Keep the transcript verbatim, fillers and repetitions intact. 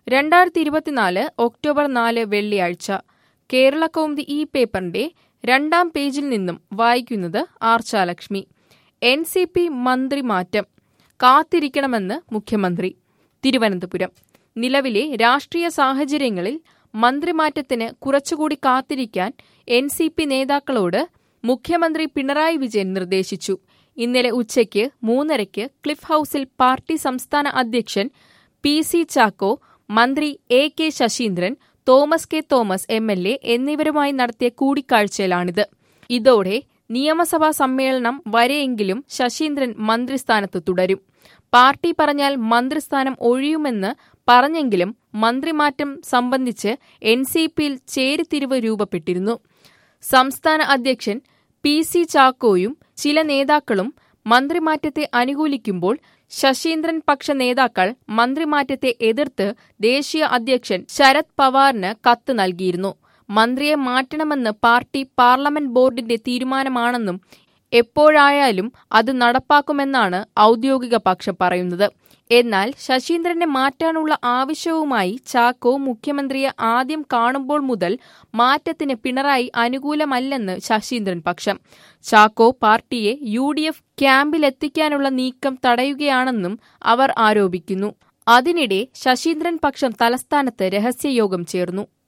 രണ്ടായിരത്തി ഇരുപത്തിനാല് ഒക്ടോബർ നാല് വെള്ളിയാഴ്ച കേരളകൗമുദി ഈ പേപ്പറിന്റെ രണ്ടാം പേജിൽ നിന്നും വായിക്കുന്നത് ആർച്ചാലക്ഷ്മി. എൻ സി പി മന്ത്രിമാറ്റം കാത്തിരിക്കണമെന്ന് മുഖ്യമന്ത്രി. തിരുവനന്തപുരം. നിലവിലെ രാഷ്ട്രീയ സാഹചര്യങ്ങളിൽ മന്ത്രിമാറ്റത്തിന് കുറച്ചുകൂടി കാത്തിരിക്കാൻ എൻ സി പി നേതാക്കളോട് മുഖ്യമന്ത്രി പിണറായി വിജയൻ നിർദ്ദേശിച്ചു. ഇന്നലെ ഉച്ചയ്ക്ക് മൂന്നരയ്ക്ക് ക്ലിഫ് ഹൌസിൽ പാർട്ടി സംസ്ഥാന അധ്യക്ഷൻ പി സി ചാക്കോ, മന്ത്രി A K Saseendran, Thomas K Thomas M L A എന്നിവരുമായി നടത്തിയ കൂടിക്കാഴ്ചയിലാണിത്. ഇതോടെ നിയമസഭാ സമ്മേളനം വരെയെങ്കിലും ശശീന്ദ്രൻ മന്ത്രിസ്ഥാനത്ത് തുടരും. പാർട്ടി പറഞ്ഞാൽ മന്ത്രിസ്ഥാനം ഒഴിയുമെന്ന് പറഞ്ഞെങ്കിലും മന്ത്രിമാറ്റം സംബന്ധിച്ച് എൻ സി പിയിൽ ചേരിതിരിവ് രൂപപ്പെട്ടിരുന്നു. സംസ്ഥാന അധ്യക്ഷൻ പി സി ചാക്കോയും ചില നേതാക്കളും മന്ത്രിമാറ്റത്തെ അനുകൂലിക്കുമ്പോൾ ശശീന്ദ്രൻ പക്ഷ നേതാക്കൾ മന്ത്രിമാറ്റത്തെ എതിർത്ത് ദേശീയ അധ്യക്ഷൻ ശരത് പവാറിന് കത്ത് നൽകിയിരുന്നു. മന്ത്രിയെ മാറ്റണമെന്ന് പാർട്ടി പാർലമെന്റ് ബോർഡിന്റെ തീരുമാനമാണെന്നും എപ്പോഴായാലും അത് നടപ്പാക്കുമെന്നാണ് ഔദ്യോഗിക പക്ഷം പറയുന്നത്. എന്നാൽ ശശീന്ദ്രനെ മാറ്റാനുള്ള ആവശ്യവുമായി ചാക്കോ മുഖ്യമന്ത്രിയെ ആദ്യം കാണുമ്പോൾ മുതൽ മാറ്റത്തിന് പിണറായി അനുകൂലമല്ലെന്ന് ശശീന്ദ്രൻ പക്ഷം. ചാക്കോ പാർട്ടിയെ യു ഡി എഫ് ക്യാമ്പിലെത്തിക്കാനുള്ള നീക്കം തടയുകയാണെന്നും അവർ ആരോപിക്കുന്നു. അതിനിടെ ശശീന്ദ്രൻ പക്ഷം തലസ്ഥാനത്ത് രഹസ്യയോഗം ചേർന്നു.